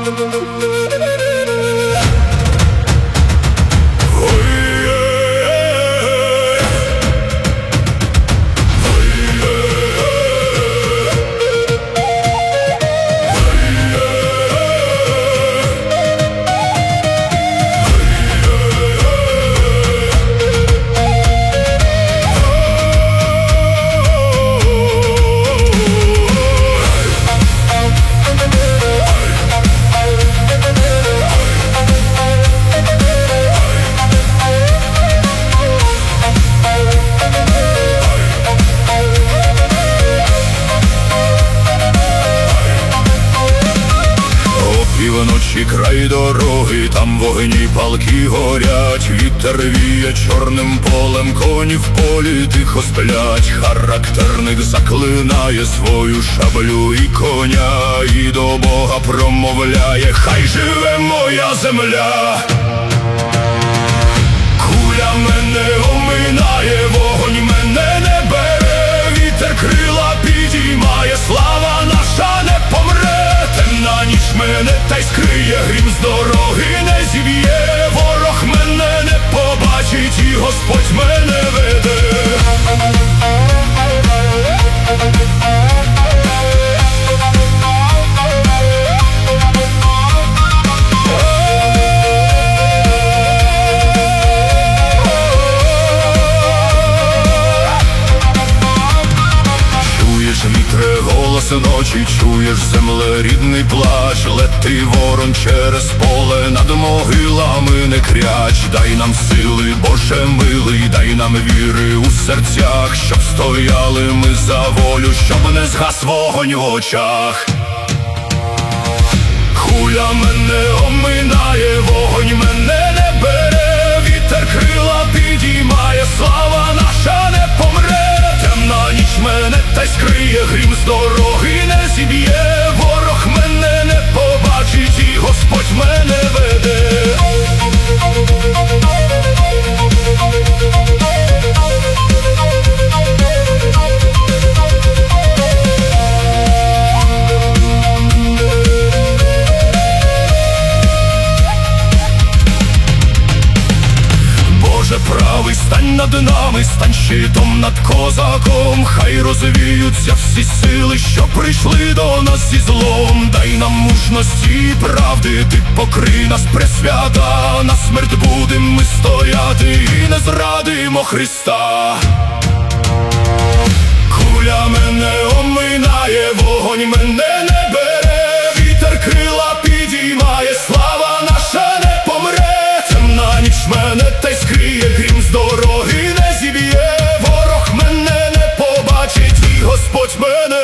Півночі край дороги, там вогні палки горять, вітер віє чорним полем, коні в полі тихо сплять. Характерник заклинає свою шаблю і коня, і до Бога промовляє: хай живе моя земля. Куля мене оминає, вогонь мене не бере, вітер крила підіймає, слава наша не помре. Темна ніч мене та й скриє, грім з дороги не зіб'є, ворог мене не побачить, і Господь мене веде. Вітре, голос ночі, чуєш земле рідний плач, лети ворон через поле, над могилами не кряч. Дай нам сили, Боже милий, дай нам віри у серцях, щоб стояли ми за волю, щоб не згас вогонь в очах. Куля мене оминає, вогонь мене не бере, вітер крила підіймає, слава наша не помре. Темна ніч мене та й скриє, грім з дороги не зіб'є, ворог мене не побачить, і Господь мене веде. Правий, стань над нами, стань щитом над козаком, хай розвіються всі сили, що прийшли до нас зі злом. Дай нам мужності і правди, ти покрий нас, Пресвята, на смерть будем ми стояти і не зрадимо Христа. Куля мене оминає, вогонь мене не бере, вітер крила підіймає, слава наша не помре. Темна ніч мене та й скриє, грім з дороги не зіб'є, ворог мене не побачить, і Господь мене